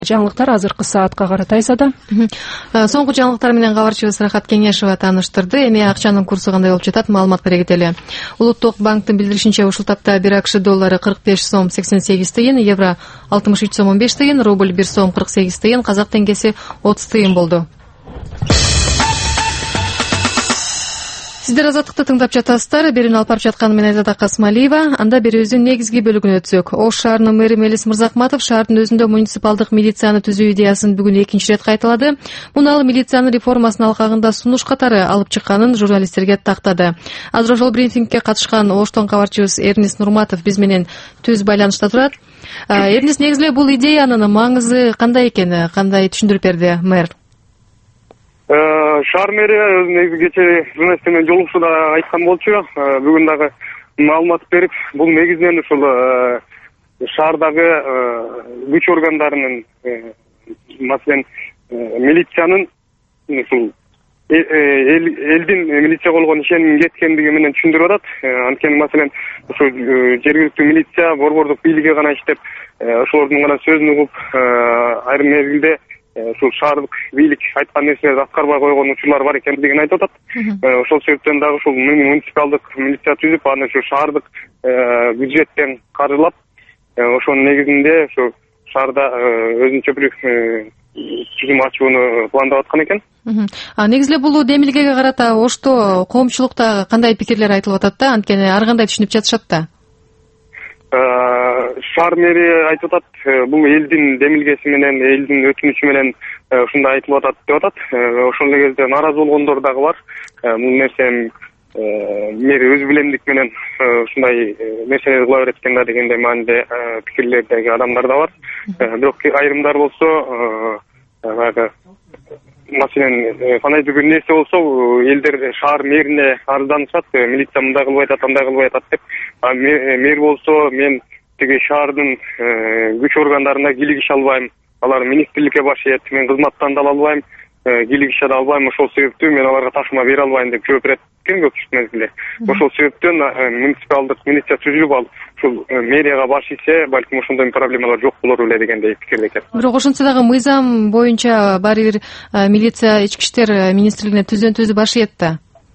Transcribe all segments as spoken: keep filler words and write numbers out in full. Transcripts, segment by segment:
Жаңылыктар азыркы саатка карата Айсада. Соңку жаңылыктар менен кабарчыбыз Рахат Кеңешова тааныштырды. Эми акчанын курсу кандай болуп жатат, маалыматка эргетели. Улуттук банктын билдиришинче, ушул тапта бир акш доллары кырк беш сом сексен сегиз тыйын, евро алтымыш үч сом он беш тыйын, рубль бир сом кырк сегиз тыйын, казак теңгеси отуз тыйын болду. Сиздер азаттыкты тыңдап жатасыздар. Берүүнү алып барып жатканы мен Айзада Касмалиева. Анда берүүбүздүн негизги бөлүгүнө өтсөк. Ош шаарынын мэри Мелис Мырзахматов шаардын өзүндө муниципалдык милицияны түзүү идеясын бүгүн экинчи ирет кайталады. Муну ал милициянын реформасынын алкагында сунуш катары алып чыкканын журналисттерге тактады. Азыр ошол брифингке катышкан Оштон кабарчыбыз Эрнис Нурматов биз менен түз байланышта турат. Эрнис, негизи эле бул идеянын маңызы кандай экени, кандай түшүндүрүп берди мэр? Шаар мэри негизи кечээ журналистер менен жолугушууда айткан болчу. Бүгүн дагы маалымат берип, бул негизинен ушул шаардагы күч органдарынын, маселен милициянын ушул элдин милиция болгон ишеним кеткендиги менен түшүндүрүп атат. Анткени маселен ушул жергиликтүү милиция борбордук бийликке гана иштеп, ошолордун гана сөзүн угуп, айрым мезгилде ушул шаардык бийлик айткан нерселерди аткарбай койгон учурлар бар экендигин айтып атат. Ошол себептен дагы ушул муниципалдык милиция түзүп, аны ушу шаардык бюджеттен каржылап, ошонун негизинде ушу шаарда өзүнчө бир түзүм ачууну пландап аткан экен. Негизи эле бул демилгеге карата Ошто коомчулукта кандай пикирлер айтылып атат да, анткени ар кандай түшүнүп жатышат да? Шаар мэри айтып атат, бул элдин демилгеси менен, элдин өтүнүчү менен ушундай айтылып атат деп атат. Ошол кезде нааразы болгондор дагы бар. Бул нерсени мэри өз билемдик менен ушундай нерселерди кыла берет экен да дегендей мааниде пикирлердеги адамдар да бар. Бирок айрымдар болсо, баягы маселен кандайдыр бир нерсе болсо, элдер шаар мэрине арызданышат, милиция мындай кылбай атат, андай кылбай атат деп. Мэр болсо, мен тиги шаардын күч органдарына кийлик иш албайм, алар министрликке баш ийет, мен кызматтан да ала албайм, кийлик иш ала албайм, ошол себептен мен аларга ташыма бере албайм деп жооп берет экен көпчүлүк мезгилде. Ошол себептен муниципалдык милиция түзүлүп, ал ушул мэрияга баш ийсе, балким ошондой проблемалар жок болор эле дегендей пикирде экен. Бирок ошентсе дагы мыйзам боюнча баары бир милиция ички иштер министрлигине түздөн түзү баш ийет да.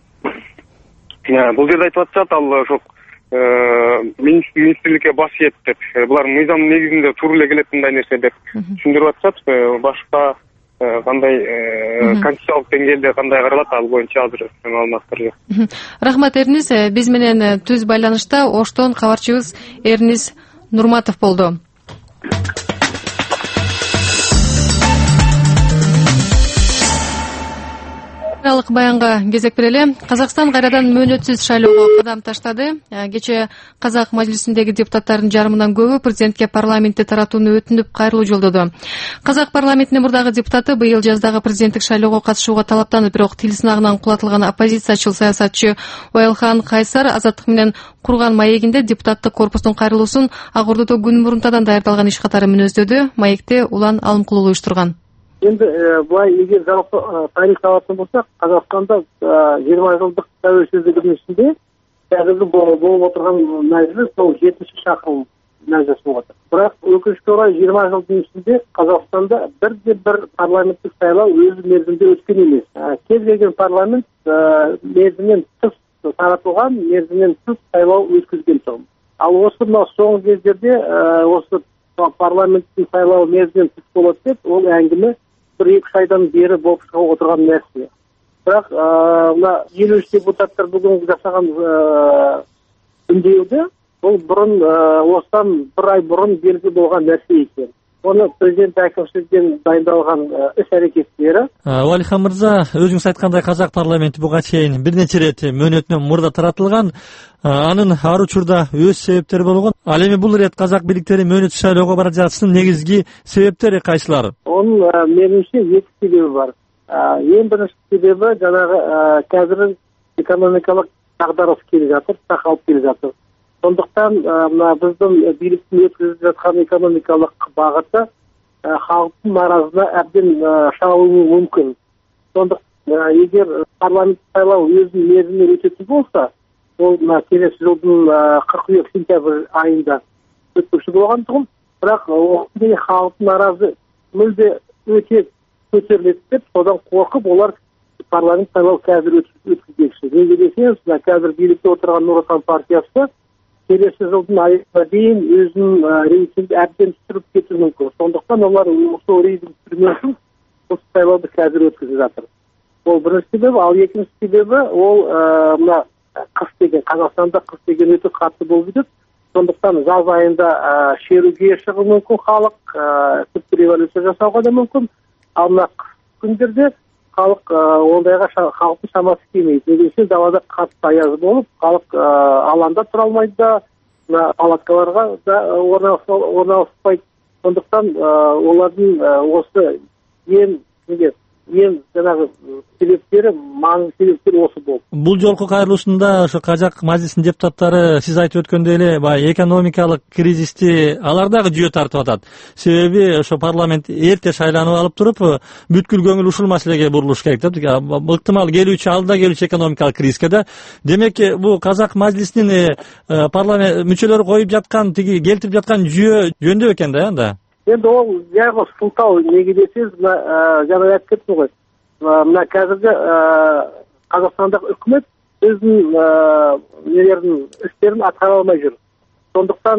Бул жерде айтып атышат, ал ошол министрликке баш ийет деп. Булар мыйзамдын негизинде туура эле келет мындай нерсе деп түшүндүрүп атышат. Башка кандай конституциялык деңгээлде кандай каралат, ал боюнча азыр маалыматтар жок. Рахмат Эрнис, биз менен түз байланышта Оштон кабарчыбыз Эрнис Нурматов болду. Баянга кезек берели. Казакстан кайрадан мөөнөтсүз шайлоого кадам таштады. Кечээ Казак мажлисиндеги депутаттардын жарымынан көбү президентке парламентти таратууну өтүнүп кайрылуу жолдоду. Казак парламентинин мурдагы депутаты быйыл жаздагы президенттик шайлоого катышууга талаптанып, бирок тил сынагынан кулатылган оппозициячыл саясатчы Уайлхан Кайсар азаттык менен курган маегинде депутаттык корпустун кайрылуусун Ак Ордодо күн мурунтадан даярдалган иш катары мүнөздөдү. Маекти Улан Алымкулуу уюштурган. Енді былай егер жалпы тарих алатын болсақ, Қазақстанда жыйырма жылдық тәуелсіздігінің ішінде қазіргі болып отырған мәжіліс сол жетінші шақырым мәжіліс болып отыр. Бірақ өкінішке орай жыйырма жылдың ішінде Қазақстанда бірде бір парламенттік сайлау өз мерзімде өткен емес. Кез келген парламент мерзімнен тыс таратылған, мерзімнен тыс сайлау өткізген соң. Ал осы мына соңғы кездерде осы парламенттің сайлауы мерзімнен тыс болады деп, ол әңгіме бір екі айдан бері болып шығып отырған нәрсе. Бірақ мына елу үш депутаттар бүгін жасаған үндеуді, ол бұрын осыдан бір ай бұрын белгілі болған нәрсе екен. Оны президент әкімшіліктен дайындалған іс әрекеттері. Уайлхан мырза, өзүңүз айткандай Казак парламенти буга чейин бир нече ирет мөөнөтүнөн мурда таратылган, анын ар учурда өз себептери болгон. Ал эми бул ирет казак бийликтери мөөнөтсүз шайлоого бара жатышынын негизги себептери кайсылар? Onun menimçe iki sebebi var. En birinci sebebi janagı қазір ekonomikалық dagdarys келе жатыр, сакалып келе жатыр. Сондықтан мына биздин бийликтин өткүзүп жаткан экономикалык багыты халктын наразылыгына әбден шабылуы мүмкүн. Сондықтан егер парламент сайлау өзүнүн мерзимине өтөтүн болса, ол мына келесі жылдын кыркүйек сентябрь айында өтпөкчү болгондугун, бирок ошондой халктын наразы мүлде өте көтеріледі деп содан қорқып олар парламент сайлау қазір өткізбекші. Неге десеңіз, қазір билікте отырған Нұр Отан партиясы келесі жылдың айына дейін өзінің рейтингін әбден түсіріп кетуі мүмкін. Сондықтан олар осы рейтинг түсірмеу үшін осы сайлауды қазір өткізіп жатыр. Ол бірінші себебі, ал екінші себебі ол мына қыс деген, Қазақстанда қыс деген өте қатты болып кетеді. Сондықтан жаз айында шеруге шығуы мүмкін халық, тіпті революция жасауға да мүмкін. Ал мына қыс күндерде халық ондайға халықтың шамасы келмейді. Негізінен далада қатты аяз болып, халық алаңда тұра алмайды да, палаткаларға да орналаспайды. Сондықтан олардың осы ең неге ең жаңағы себептері, маңызды себептері осы болды. Бул жолку кайрылуусунда ошо Кажак мажлисинин депутаттары сиз айтып өткөндөй эле баягы экономикалык кризисти алар дагы жүйө тартып атат. Себеби ошо парламент эрте шайланып алып туруп, бүткүл көңүл ушул маселеге бурулуш керек деп. Ыктымал келүүчү алдыда келүүчү экономикалык кризиске да. Демек, бул Казак мажлисинин парламент мүчөлөрү коюп жаткан, тиги келтирип жаткан жүйө жөндөп экен да, анда. Енді ол жағы сылтау, неге десеңіз, жаңа айтып кеттім ғой. Мына қазіргі Қазақстандағы үкімет өзінің нелердің істерін атқара алмай жүр. Сондықтан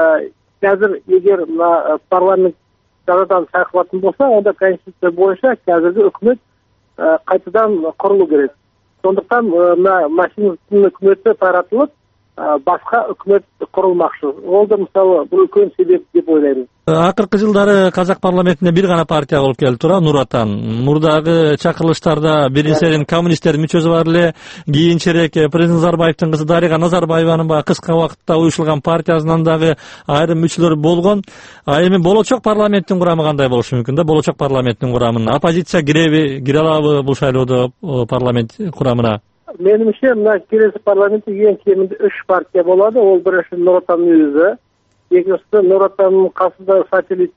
қазір егер парламент жаңадан шақырылатын болса, онда конституция бойынша қазіргі үкімет қайтадан құрылу керек. Сондықтан Машиновтың үкіметі таратылып, басқа үкімет құрылмақшы. Ол да мысалы бұл үлкен себеп деп ойлаймын. Акыркы жылдары Казак парламентине бир гана партия болуп келип тура, Нур Отан. Мурдагы чакырылыштарда биринчиден коммунисттердин мүчөсү бар эле, кийинчерээк президент Назарбаевдин кызы Дарига Назарбаеванын баягы кыска убакытта уюшулган партиясынан дагы айрым мүчөлөр болгон. А эми болочок парламенттин курамы кандай болушу мүмкүн да? Болочок парламенттин курамына оппозиция киреби, кире алабы бул шайлоодо парламент курамына? Менимче, мына келесі парламентте ең кемінде үш партия болады. Ол бірінші Нұр Отанның өзі, екіншісі Нұр Отанның қасында сателлит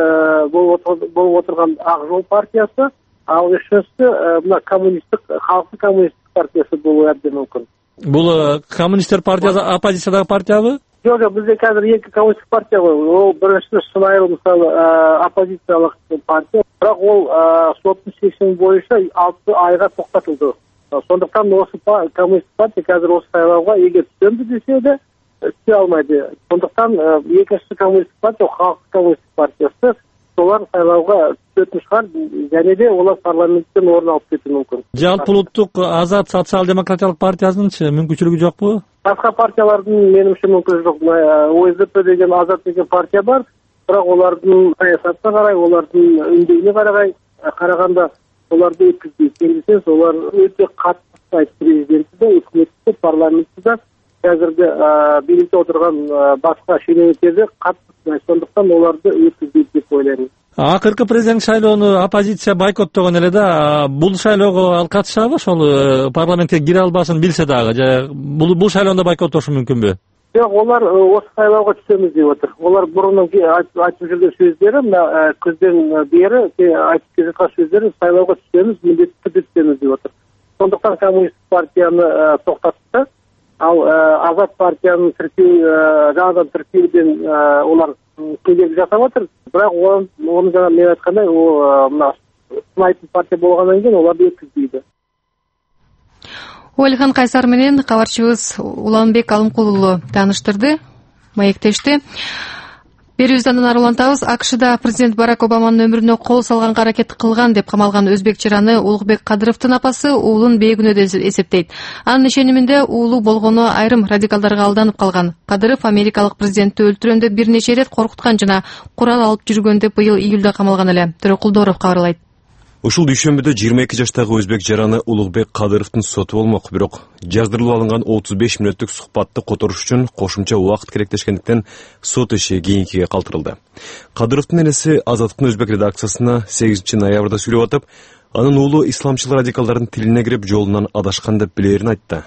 болып отырған Ақ Жол партиясы, ал үшіншісі мына коммунистік, халықтық коммунистік партиясы болуы әбден мүмкін. Бұл коммунистер партиясы оппозициядағы партиябы? Жоқ, жоқ, бізде қазір екі коммунистік партия ғой. Ол біріншісі шынайы мысалы оппозициялық партия, бірақ ол соттың шешімі бойынша алты айға тоқтатылды. Сондықтан осы коммунистік партия қазір осы сайлауға егер түсемді десе де түсе алмайды. Сондықтан екінші коммунистік партия, халықтық коммунистік партиясы, солар сайлауға түсетін шығар, және де олар парламенттен орын алып кетуі мүмкін. Жалпы ұлттық Азат социал-демократиялық партиясының мүмкіншілігі жоқ бұл? Басқа партиялардың меніңше мүмкіншілігі жоқ. О С Д П деген Азат деген партия бар, бірақ олардың саясатына қарай, олардың үндеуіне қарай қарағанда оларды өткізбейді. Келсеңіз, олар өте қатты айтты, президенті де, үкіметті де, парламентті де, қазіргі билікте отырған басқа шенеуніктерді қатты, сондықтан оларды өткізбейді деп ойлаймын. Акыркы президент шайлоону оппозиция бойкоттогон эле да, бул шайлоого ал катышабы, ошол парламентке кире албасын билсе дагы, же бул бул шайлоону бойкоттошу мүмкүнбү? Жоқ, олар осы сайлауға түсеміз деп отыр. Олар бұрыннан айтып жүрген сөздері, мына күзден бері айтып келе жатқан сөздері, сайлауға түсеміз, міндетті түрде түсеміз деп отыр. Сондықтан коммунистік партияны тоқтатты, ал Азат партияның тіркеу, жаңадан тіркеуден олар кедергі жасап отыр. Бірақ оны жаңа мен айтқандай, мына сынайтын партия болғаннан кейін оларды өткізбейді. Уэлихан Кайсар менен кабарчыбыз Уланбек Алымкулулу тааныштырды, маектешти. Берүүбүздөн ары улантабыз. АКШда президент Барак Обаманын өмүрүнө кол салганга аракет кылган деп камалган өзбек жыраны Улукбек Кадыровдун апасы уулун бейгүнөө деп эсептейт. Анын ишениминде уулу болгону айрым радикалдарга алданып калган. Кадыров америкалык президентти өлтүрөм деп бир нече ирет коркуткан жана курал алып жүргөн деп быйыл июлда камалган эле. Төрөкулдоров кабарлайт. Ушул дүйшөмбүдө жыйырма эки жаштагы өзбек жараны Улукбек Кадыровдун соту болмок, бирок жаздырылып алынган отуз беш мүнөттүк сухбатты которуш үчүн кошумча убакыт керектешкендиктен сот иши кийинкиге калтырылды. Кадыровдун энеси Азаттыктын өзбек редакциясына сегизинчи ноябрда сүйлөп атып, анын уулу исламчыл радикалдардын тилине кирип жолунан адашкан деп билерин айтты.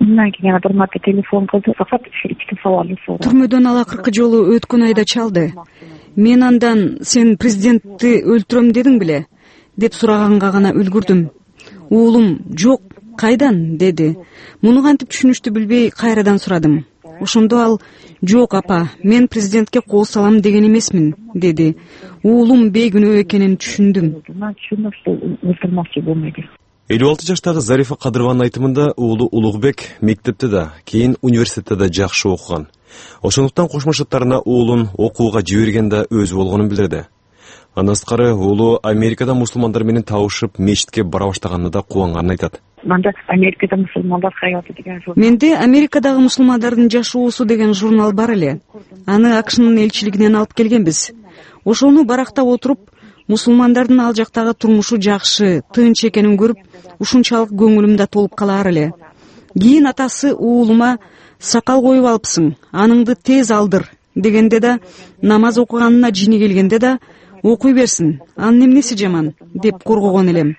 Түрмөдөн ал акыркы жолу өткөн айда чалды. Мен андан сен президентти өлтүрөм дедиң беле деп сураганга гана үлгүрдүм. Уулум жок, кайдан деди. Муну кантип түшүнүштү билбей кайрадан сурадым. ошондо ал жок апа, мен президентке кол салам деген эмесмин, деди. Уулум бейгүнөө экенин түшүндүм. элүү алты жаштагы Зарифа Кадырованын айтымында уулу Улугбек мектепте да, кийин университетте да жакшы окуган. Ошондуктан кошмо Штаттарына уулун окууга жиберген да өзү болгонун билдирди. Андан сырткары уулу Америкада мусулмандар менен табышып мечитке бара баштаганына да кубанганын айтат. Мында Америкада мусулмандар хаяты деген журнал. Менде Америкадагы мусулмандардын жашоосу деген журнал бар эле. Аны АКШнын элчилигинен алып келгенбиз. Ошону барактап отуруп, мусулмандардын ал жактагы турмушу жакшы, тынч экенин көрүп, ушунчалык көңүлүм да толуп калар эле. Кийин атасы уулума сакал коюп алыпсың, аныңды тез алдыр дегенде да, намаз окуганына жини келгенде да, окуй берсин, анын эмнеси жаман деп коргогон элем.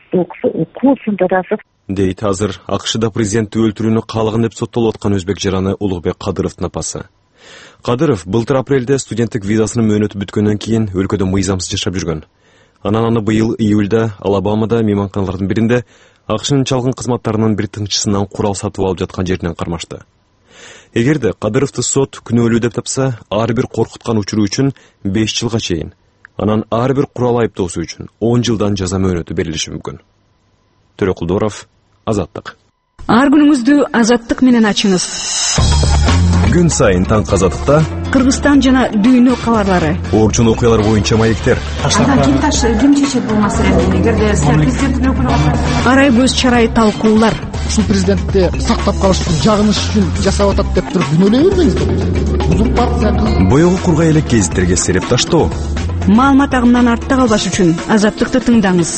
Дейт азыр АКШда президентти өлтүрүүнү каалаган деп соттолуп аткан өзбек жараны Улугбек Кадыровдун апасы. Кадыров былтыр апрелде студенттик визасынын мөөнөтү бүткөндөн кийин өлкөдө мыйзамсыз жашап жүргөн. Анан аны быйыл июлда Алабамада мейманканалардын биринде АКШнын чалгын кызматтарынын бир тыңчысынан курал сатып алып жаткан жеринен кармашты. Эгерде Кадыровду сот күнөөлүү деп тапса, ар бир коркуткан учуру үчүн беш жылга чейин, анан ар бир курал айыптоосу үчүн он жылдан жаза мөөнөтү берилиши мүмкүн. Төрөкулдоров, Азаттык. Ар күнүңүздү Азаттык менен ачыңыз. Күн сайын таңкы Азаттыкта Кыргызстан жана дүйнө кабарлары. Орчун окуялар боюнча маектер. Ким таш ким чечет бул маселени? Эгерде президенттин өкүлү арай көз чарай талкуулар. Ушул президентти сактап калыш үчүн, жагыныш үчүн жашап атат деп туруп күнөөлөй бербеңиздер. Бузук партия. Боёгу кургай элек гезиттерге сереп таштоо. Маалымат агымынан артта калбаш үчүн Азаттыкты тыңдаңыз.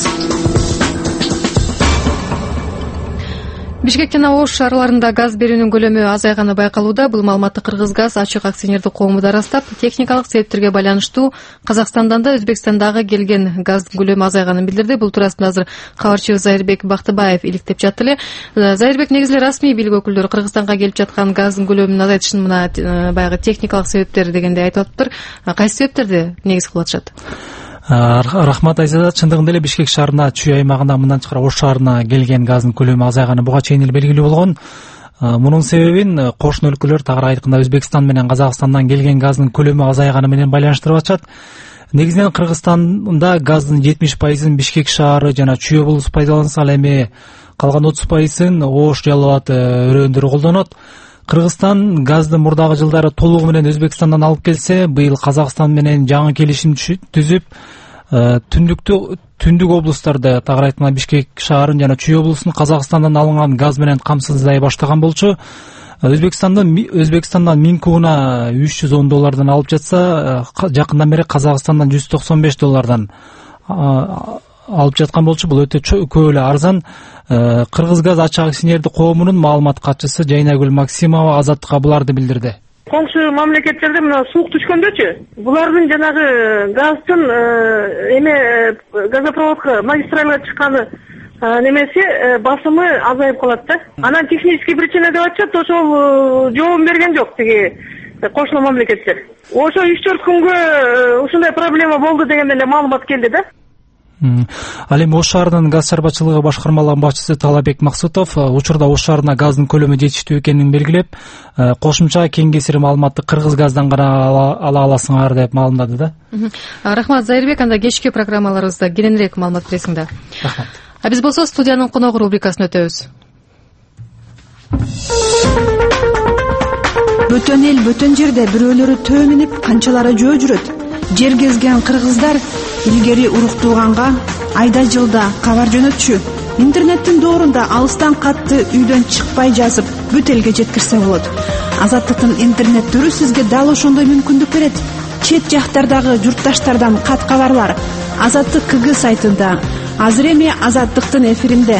Бишкек жана Ош шаарларында газ берүүнүн көлөмү азайганы байкалууда. Бул маалыматты Кыргызгаз ачык акционердик коому да ырастап, техникалык себептерге байланыштуу Казакстандан да Өзбекстандагы келген газдын көлөмү азайганын билдирди. Бул туурасында азыр кабарчыбыз Зайырбек Бактыбаев иликтеп жатты эле. Зайырбек, негизи расмий бийлик өкүлдөрү Кыргызстанга келип жаткан газдын көлөмүн азайтышын мына баягы техникалык себептер дегенде айтып атыптыр. Кайсы себептерди негиз кылып атышат? Рахмат Айзада, чындыгында эле Бишкек шаарына, Чүй аймагына, мындан тышкары Ош шаарына келген газдын көлөмү азайганы буга чейин эле белгилүү болгон. Мунун себебин кошуна өлкөлөр, тагыраак айтканда Өзбекстан менен Казакстандан келген газдын көлөмү азайганы менен байланыштырып атышат. Негизинен Кыргызстанда газдын жетимиш пайызын Бишкек шаары жана Чүй облусу пайдаланса, ал эми калган отуз пайызын Ош, Жалал Абад өрөөндөрү колдонот. Кыргызстан газды мурдагы жылдары толугу менен Өзбекстандан алып келсе, быйыл Казакстан менен жаңы келишим түзүп, түндүктү түндүк облустарды, тагыраак айтканда Бишкек шаарын жана Чүй облусун Казакстандан алынган газ менен камсыздай баштаган болчу. Өзбекстандан Өзбекстандан миң кубуна үч жүз он доллардан алып жатса, жакындан бери Казакстандан жүз токсон беш доллардан алып жаткан болчу. Бул өтө көп эле арзан. Кыргызгаз ачык акционердик коомунун маалымат катчысы Жайнагүл Максимова Азаттыкка буларды билдирди. Коңшу мамлекеттерде мына суук түшкөндөчү, булардын жанагы газдын эме газопроводко, магистральга чыкканы немеси басымы азайып калат да. Анан технический причина деп атышат, ошол жообун берген жок тиги кошуна мамлекеттер. Ошо үч төрт күнгө ушундай проблема болду деген эле маалымат келди да. Ал эми Ош шаарынын газ чарбачылыгы башкармалыгынын башчысы Талабек Максутов учурда Ош шаарына газдын көлөмү жетиштүү экенин белгилеп, кошумча кеңесир маалыматты Кыргызгаздан гана ала аласыңар деп маалымдады да. Рахмат Зайырбек, анда кечки программаларыбызда кененирээк маалымат бересиңдер. Рахмат. А биз болсо студиянын коногу рубрикасын өтөбүз. Бөтөн эл бөтөн жерде бирөөлөрү төө минип, канчалары жөө жүрөт. Жер кезген кыргыздар илгери уруктууганга айда жылда кабар жөнөтчү. Интернеттин доорунда алыстан катты үйдөн чыкпай жазып, бүт элге жеткирсе болот. Азаттыктын интернет түрү сизге дал ошондой мүмкүндүк берет. Чет жактардагы журтташтардан кат кабарлар Азаттык КГ сайтында. Азыр эми Азаттыктын эфиринде.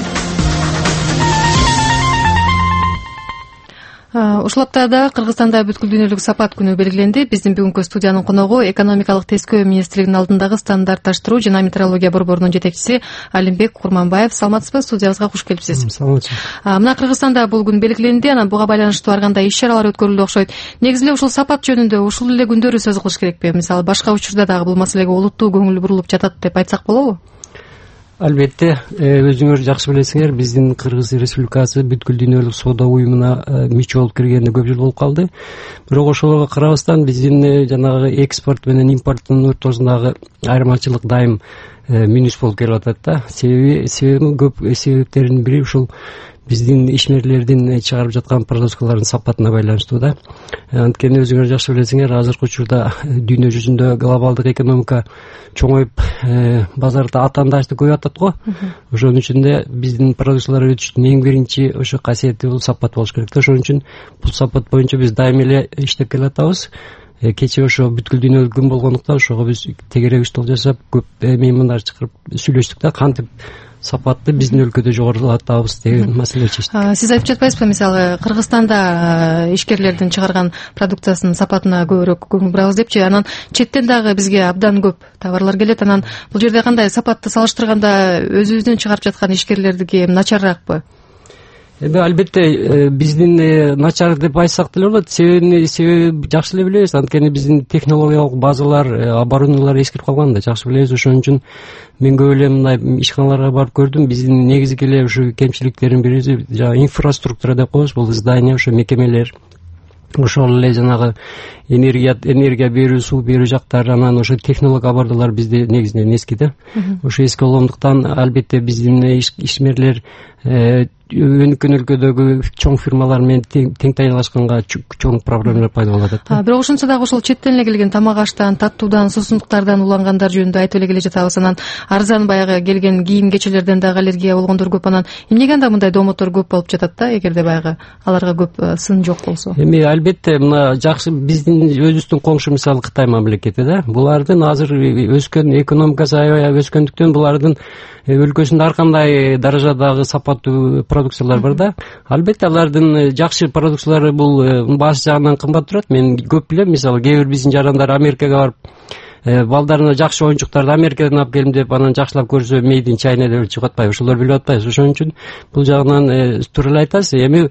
Ушул аптада Кыргызстанда бүткүл дүйнөлүк сапат күнү белгиленди. Биздин бүгүнкү студиянын коногу экономикалык тескөө министрлигинин алдындагы стандартташтыруу жана метрология борборунун жетекчиси Алимбек Курманбаев. Саламатсызбы? Студиябызга куш келипсиз. Саламатчы. Мына Кыргызстанда бул күн белгиленди, анан буга байланыштуу ар кандай иш-чаралар өткөрүлдү окшойт. Негизи эле ушул сапат жөнүндө ушул эле күндөрү сөз кылыш керекпи? Мисалы башка учурда дагы бул маселеге олуттуу көңүл бурулуп жатат деп айтсак болобу? Албетте, өзүңөр жакшы билесиңер, биздин Кыргыз Республикасы бүткүл дүйнөлүк соода уюмуна мүчө болуп киргенине көп жыл болуп калды. Бирок ошолорго карабастан биздин жанагы экспорт менен импорттун ортосундагы айырмачылык дайым минус болуп келип атат да. Себеби себеби көп себептердин бири ушул биздин ишмерлердин чыгарып жаткан продукциялардын сапатына байланыштуу да. Анткени өзүңөр жакшы билесиңер, азыркы учурда дүйнө жүзүндө глобалдык экономика чоңоюп, базарда атаандашты көбөйүп атат го. Ошон үчүн да биздин продукциялар өтүштүн эң биринчи ошо касиети бул сапат болуш керек да. Ошон үчүн бул сапат боюнча биз дайыма эле иштеп келатабыз. Кечээ ошо бүткүл дүйнөлүк күн болгондуктан ошого биз тегерек стол жасап, көп меймандар чакырып сүйлөштүк да, кантип сапатты биздин өлкөдө жогорулатабыз деген маселе чечтик. Сиз айтып жатпайсызбы, мисалы Кыргызстанда ишкерлердин чыгарган продукциясынын сапатына көбүрөөк көңүл бурабыз депчи, анан четтен дагы бизге абдан көп товарлар келет. Анан бул жерде кандай, сапатты салыштырганда өзүбүздүн чыгарып жаткан ишкерлердики начарраакпы? Эми албетте биздин начар деп айтсак деле болот. Себебин себеби жакшы эле билебиз. Анткени биздин технологиялык базалар, оборудованиялар эскирип калган да, жакшы билебиз. Ошон үчүн мен көп эле мындай ишканаларга барып көрдүм. Биздин негизги эле ушу кемчиликтердин бири жанагы инфраструктура деп коебуз. Бул здание, ошо мекемелер, ошол эле жанагы энергия энергия берүү, суу берүү жактары, анан ошо технологиялык оборудованиялар бизде негизинен эски да. Ошо эски болгондуктан албетте биздин ишмерлер өнүккөн өлкөдөгү чоң фирмалар менен тең тайлашканга чоң проблемалар пайда болуп атат. Бирок ошончо дагы ошол четтен эле келген тамак аштан, таттуудан, суусундуктардан улангандар жөнүндө айтып эле келе жатабыз. Анан арзан баягы келген кийим кечелерден дагы аллергия болгондор көп. Анан эмнеге анда мындай домотор көп болуп жатат да, эгерде баягы аларга көп сын жок болсо? Эми албетте мына жакшы биздин өзүбүздүн коңшу мисалы Кытай мамлекети да. Булардын азыр өскөн экономикасы аябай өскөндүктөн булардын өлкөсүндө ар кандай даражадагы сапаттуу продукциялар бар да. Албетте алардын жакшы продукциялары бул бааш жагынан кымбат турат. Мен көп билем, мисалы кээ бир биздин жарандар Америкага барып балдарына жакшы оюнчуктарды Америкадан алып келим деп, анан жакшылап көрсө Made in China деп чыгып атпайбы, ошолор билип атпайбыз. Ошон үчүн бул жагынан туура эле айтасыз. Эми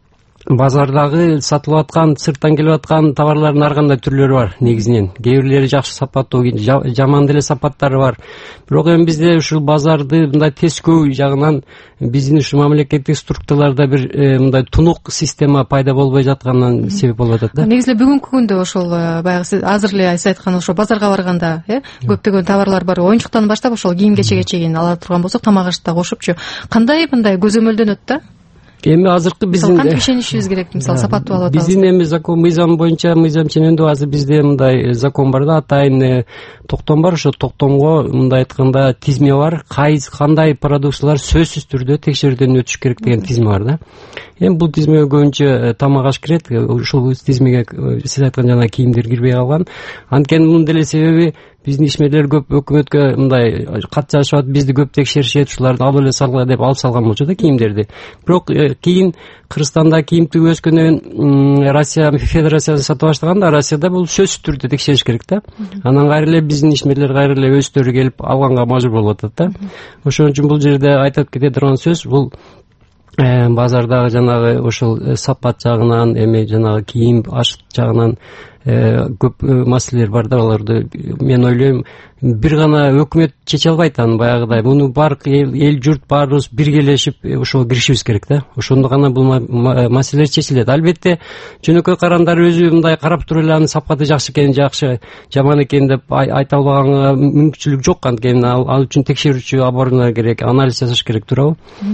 базардагы сатылып аткан, сырттан келип аткан товарлардын ар кандай түрлөрү бар негизинен. Кээ бирлери жакшы сапаттуу, жаман деле сапаттары бар. Бирок эми бизде ушул базарды мындай тескөө жагынан биздин ушул мамлекеттик структураларда бир мындай тунук система пайда болбой жатканынан себеп болуп атат да. Негизи эле бүгүнкү күндө ошол баягы сиз азыр эле сиз айткан ошо базарга барганда, э, көптөгөн товарлар бар. Оюнчуктан баштап ошол кийим кечеге чейин ала турган болсок, тамак ашты да кошупчу, кандай мындай көзөмөлдөнөт да? Эми азыркы биздин кантип ишенишибиз керек, мисалы сапаттуу алып атабыз. Биздин эми закон мыйзам боюнча, мыйзам ченемдүү азыр бизде мындай закон бар да, атайын токтом бар. Ошо токтомго мындай айтканда тизме бар. Кайсы кандай продукциялар сөзсүз түрдө текшерүүдөн өтүш керек деген тизме бар да. Эми бул тизмеге көбүнчө тамак аш кирет. Ушул тизмеге сиз айткан жана кийимдер кирбей калган. Анткени мунун деле себеби биздин ишмерлер көп өкмөткө мындай кат жазышып атып, бизди көп текшеришет, ушуларды алып эле салгыла деп алып салган болчу да кийимдерди. Бирок кийин Кыргызстанда кийим тигип өскөндөн кийин Россия Федерациясы сата баштаганда, Россияда бул сөзсүз түрдө текшериш керек да. Анан кайра эле биздин ишмерлер кайра эле өздөрү келип алганга мажбур болуп атат да. Ошон үчүн бул жерде айтып кете турган сөз бул базардагы жанагы ошол сапат жагынан, эми жанагы кийим аш жагынан көп маселелер бар да. Аларды мен ойлойм бир гана өкмөт чече албайт аны баягыдай. Муну бар эл журт баарыбыз биргелешип ошого киришибиз керек да. Ошондо гана бул маселелер чечилет. Албетте жөнөкөй карандар өзү мындай карап туруп эле анын сапаты жакшы экен, жакшы, жаман экен деп айта албаганга мүмкүнчүлүк жок. Анткени ал үчүн текшерүүчү оборудование керек, анализ жасаш керек туурабы?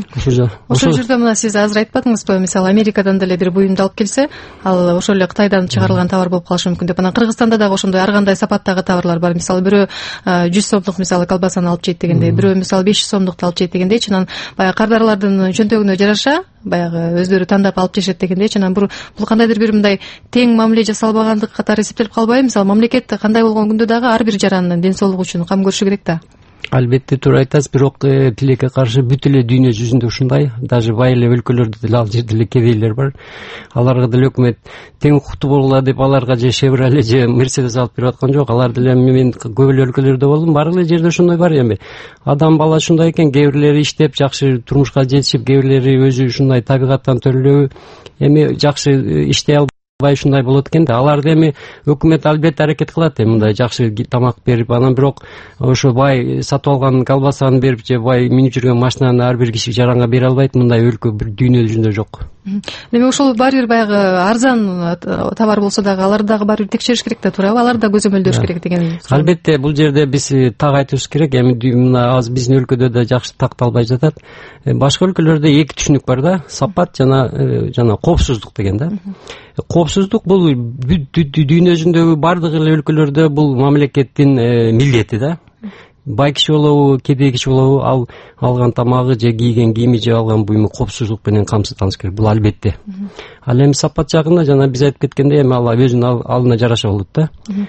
Ошол жерде мына сиз азыр айтпадыңызбы, мисалы Америкадан деле бир буюмду алып келсе, ал ошол эле Кытайдан чыгарылган товар болуп калышы мүмкүн деп. Анан Кыргызстанда дагы ошондой ар кандай сапаттагы товарлар бар. Мисалы бирөө жүз сомдук мисалы колбасаны алып жейт дегендей, бирөө мисалы беш жүз сомдукту алып жейт дегендейчи. Анан баягы кардарлардын чөнтөгүнө жараша баягы өздөрү тандап алып жешет дегендейчи. Анан бул кандайдыр бир мындай тең мамиле жасалбагандык катары эсептелип калбайбы? Мисалы мамлекет кандай болгон күндө дагы ар бир жарандын ден соолугу үчүн кам көрүшү керек да. Албетте туура айтасыз, бирок тилекке каршы бүт эле дүйнө жүзүндө ушундай, даже бай эле өлкөлөрдө деле ал жерде эле кедейлер бар. Аларга деле өкмөт тең укуктуу болгула деп аларга же Chevrolet же Mercedes алып берип аткан жок. Алар деле мен көп эле өлкөлөрдө болдум, бар эле жерде ошондой бар. Эми адам бала ушундай экен, кээ бирлери иштеп жакшы турмушка жетишип, кээ бирлери өзү ушундай табигаттан төрөлөбү, эми жакшы иштей албай бай ушундай болот экен да. Аларды эми өкмөт албетте аракет кылат эми мындай жакшы тамак берип, анан бирок ошо бай сатып алган колбасаны берип же бай минип жүргөн машинаны ар бир киши жаранга бере албайт. Мындай өлкө бир дүйнө жүзүндө жок. Демек ошол баары бир баягы арзан товар болсо дагы аларды дагы баары бир текшериш керек да, туурабы? Аларды да көзөмөлдөш керек деген. Албетте бул жерде биз так айтышыбыз керек. Эми мына азыр биздин өлкөдө да жакшы такталбай жатат. Башка өлкөлөрдө эки түшүнүк бар да, сапат жана жана коопсуздук деген да. Коопсуздук бул дүйнө жүзүндөгү бардык эле өлкөлөрдө бул мамлекеттин милдети да. Бай киши болобу, кедей киши болобу, ал алган тамагы же кийген кийими же алган буюму коопсуздук менен камсызданыш керек. Бул албетте. Ал эми сапат жагында жана биз айтып кеткендей эми ал өзүнүн алдына жараша болот да.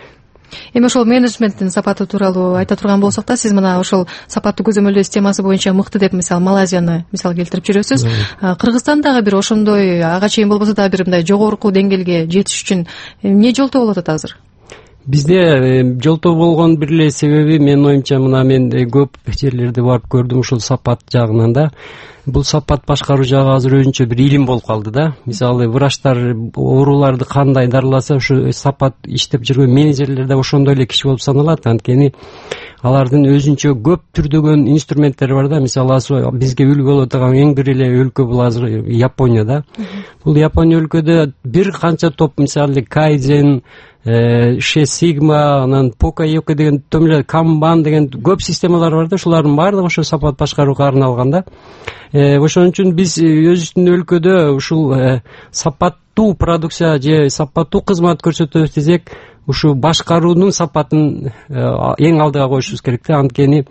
Эми ошол менеджменттин сапаты тууралуу айта турган болсок да, сиз мына ошол сапаттуу көзөмөлдөө системасы боюнча мыкты деп мисалы Малайзияны мисал келтирип жүрөсүз. Кыргызстан дагы бир ошондой ага чейин болбосо дагы бир мындай жогорку деңгээлге жетиш үчүн эмне жолтоо болот атат азыр? Бизде жолтоо болгон бир эле себеби менин оюмча мына мен көп жерлерде барып көрдүм ушул сапат жагынан да. Бул сапат башкаруу жагы азыр өзүнчө бир илим болуп калды да. Мисалы врачтар ооруларды кандай дарыласа, ушу сапат иштеп жүргөн менеджерлер да ошондой эле киши болуп саналат. Анткени алардын өзүнчө көп түрдөгөн инструменттери бар да. Мисалы бизге үлгү боло турган эң бир эле өлкө бул азыр Япония да. Бул Япония өлкөдө бир канча топ, мисалы Кайдзен, Ше Сигма, анан Пока Йока деген төмөлө Камбан деген көп системалар бар да. Ушулардын баардыгы ошо сапат башкарууга арналган да. Ошон үчүн биз өзүбүздүн өлкөдө ушул сапаттуу продукция же сапаттуу кызмат көрсөтөбүз десек, ушу башкаруунун сапатын эң алдыга коюшубуз керек да. Анткени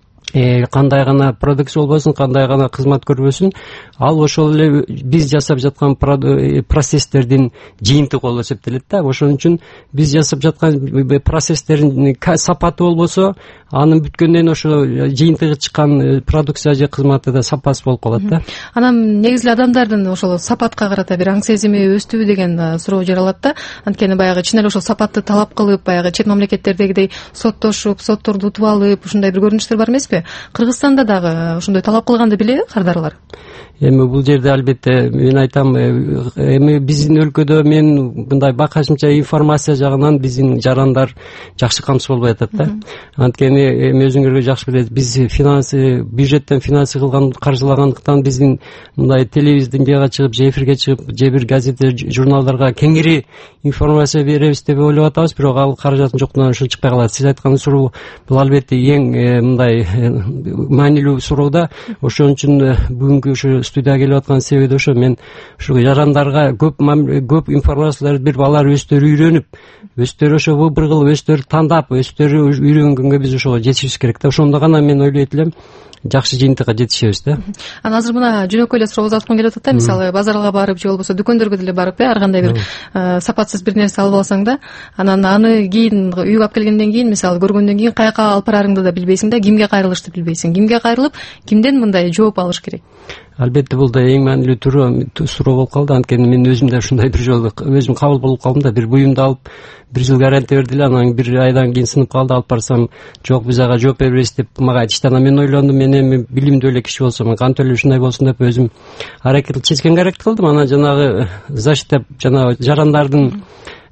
кандай гана продукция болбосун, кандай гана кызмат көрбөсүн, ал ошол эле биз жасап жаткан процесстердин жыйынтыгы болуп эсептелет да. Ошон үчүн биз жасап жаткан процесстердин сапаты болбосо, анын бүткөндөн ошо жыйынтыгы чыккан продукция же кызматы да сапасыз болуп калат да. Анан негизи адамдардын ошол сапатка карата бир аң сезими өстүбү деген суроо жаралат да. Анткени баягы чын эле ошол сапатты талап кылып, баягы чет мамлекеттердегидей соттошуп, сотторду утуп алып, ушундай бир көрүнүштөр бар эмеспи? Кыргызстанда дагы ошондой талап кылганды билеби кардарлар? Эми бул жерде албетте мен айтам, эми биздин өлкөдө мен мындай бакашымча информация жагынан биздин жарандар жакшы камсыз болбой атат да. Анткени эми өзүңөр жакшы билесиз, биз финансы бюджеттен финансы кылган каржылагандыктан биздин мындай телевиденияга чыгып, же эфирге чыгып, же бир газетте, журналдарга кеңири информация беребиз деп ойлоп атабыз, бирок ал каражаттын жоктугунан ушул чыкпай калат. Сиз айткан суроо бул албетте эң мындай маанилүү суроо да. Ошон үчүн бүгүнкү ушу студияга келип аткан себеби да ошо. Мен ушу жарандарга көп көп информацияларды берип, алар өздөрү үйрөнүп, өздөрү ошо выбор кылып, өздөрү тандап, өздөрү үйрөнгөнгө биз ошого жетишибиз керек да. Ошондо гана мен ойлойт элем жакшы жыйынтыкка жетишебиз да. Анан азыр мына жөнөкөй эле суроо узаткым келип атат да. Мисалы базарга барып же болбосо дүкөндөргө деле барып, ар кандай бир сапатсыз бир нерсе алып алсаң да, анан аны кийин үйгө алып келгенден кийин, мисалы көргөндөн кийин каяка алып барарыңды да билбейсиң да, кимге кайрылышты билбейсиң. Кимге кайрылып, кимден мындай жооп алыш керек? Албетте бул да эң маанилүү суроо болуп калды. Анткени мен өзүм да ушундай бир жолу өзүм кабыл болуп калдым да. Бир буюмду алып, бир жыл гарантия берди эле, анан бир айдан кийин сынып калды. Алып барсам, жок биз ага жооп беребиз деп мага айтышты. Анан мен ойлондум, мен эми билимдүү эле киши болсом, кантип эле ушундай болсун деп өзүм аракет чечкенге аракет кылдым. Анан жанагы защита, жанагы жарандардын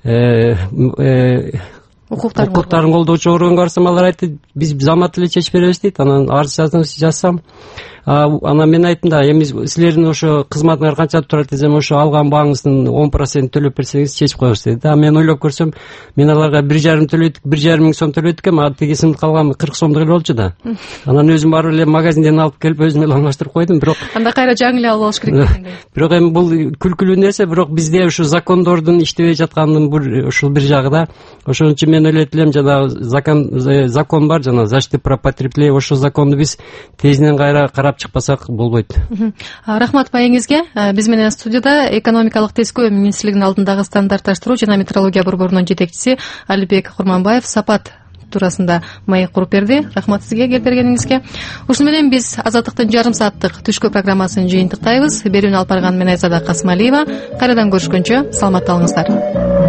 укуктарын колдоочу органга барсам, алар айтты, биз замат эле чечип беребиз дейт. Анан арыз жазсам, анан мен айттым да, эми силердин ошо кызматыңар канча турат десем, ошо алган бааңыздын он процентин төлөп берсеңиз чечип коебуз деди да. Мен ойлоп көрсөм, мен аларга бир жарым төлөйт, бир жарым миң сом төлөйт экенмин, а тиги сынып калган кырк сомдук эле болчу да. Анан өзүм барып эле магазинден алып келип өзүм эле алмаштырып койдум. Бирок анда кайра жаңы эле алып алыш керек дегендей. Бирок эми бул күлкүлүү нерсе, бирок бизде ушу закондордун иштебей жатканын бир ушул бир жагы да. Ошон үчүн мен ойлойт элем, жана закон закон бар, жана защита прав потребителей, ошол законду биз тезинен кайра карап чыкпасак болбойт. Рахмат маегиңизге. Биз менен студияда экономикалык тескөө министрлигинин алдындагы стандартташтыруу жана метрология борборунун жетекчиси Алибек Курманбаев сапат туурасында маек куруп берди. Рахмат сизге келип бергениңизге. Ушуну менен биз Азаттыктын жарым сааттык түшкү программасын жыйынтыктайбыз. Берүүнү алып барган мен Айзада Касмалиева. Кайрадан көрүшкөнчө саламатта болуңуздар.